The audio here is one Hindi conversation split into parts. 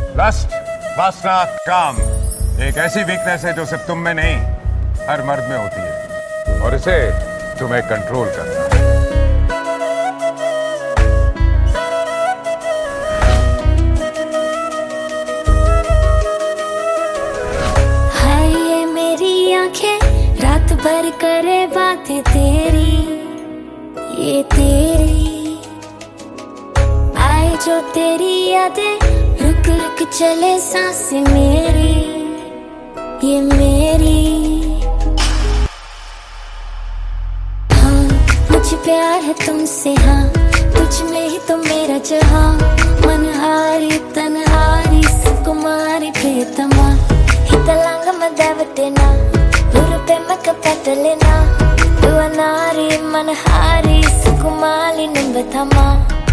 लस्ट, वासना, काम एक ऐसी वीकनेस है जो सिर्फ तुम में नहीं हर मर्द में होती है और इसे तुम्हें कंट्रोल करना है। हाय ये मेरी आंखें रात भर करे बातें तेरी, ये तेरी आए जो तेरी यादें रुक रुक चले सांसें मेरी, ये मेरी। हाँ मुझे प्यार है तुमसे, हाँ तुझ में ही तो मेरा जहाँ, मनहारी तनहारी सुकुमारी प्रियतमा, हितलांग मदवटेना हुरुपे मकपटलेना, दुआनारी मनहारी सुकुमाली निंबथमा।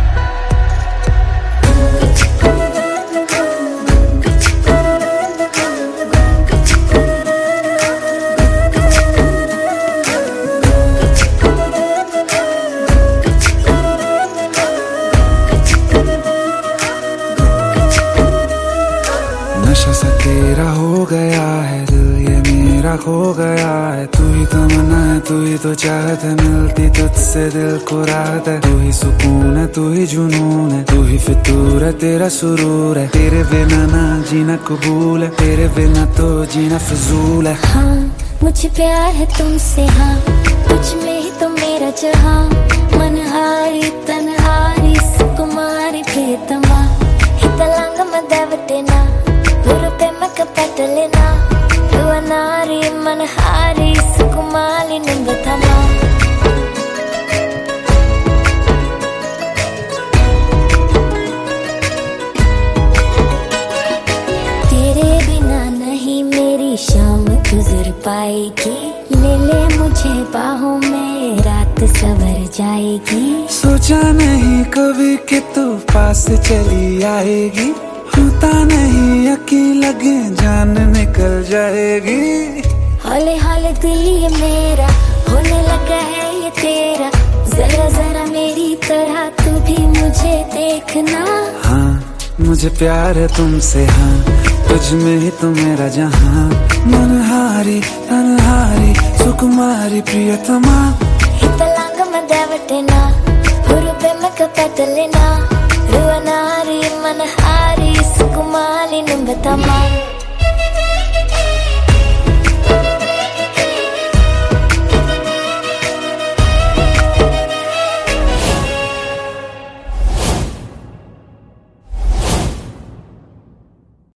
नशा सा तेरा हो गया है दिल ये मेरा खो गया है, तू ही तमन्ना है तू ही तो चाहत है, मिलती तुझसे दिल को राहत है, तू ही सुकून है तू ही जुनून है, तू ही फितूर है तेरा सुरूर है, तेरे बिना ना जीना कबूल है, तेरे बिना तो जीना फजूल है। हाँ मुझे प्यार है तुमसे, हाँ तुझ में ही तो मेरा जहाँ, मनहारी तनहारी सुकुमारी प्रियतमा, हितलांग मदवटेना हुरुपे मकपटलेना, दुआनारी मनहारी सुकुमाली निंबथमा। तेरे बिना नहीं मेरी शाम गुजर पाएगी, ले ले मुझे बाहों में रात सवर जाएगी। सोचा नहीं कभी कि तू पास चली आएगी, होता नहीं यकीन लगे जान निकल जाएगी। हौले हौले दिल ये मेरा होने लगा है ये तेरा, जरा जरा मेरी तरह तू भी मुझे देखना। हाँ मुझे प्यार है तुमसे, हाँ तुझ में ही तो मेरा जहाँ, मनहारी तनहारी सुकुमारी प्रियतमा, हितलांग मदवटेना हुरुपे मकपटलेना, दुआनारी मनहारी सुकुमाली निंबथमा।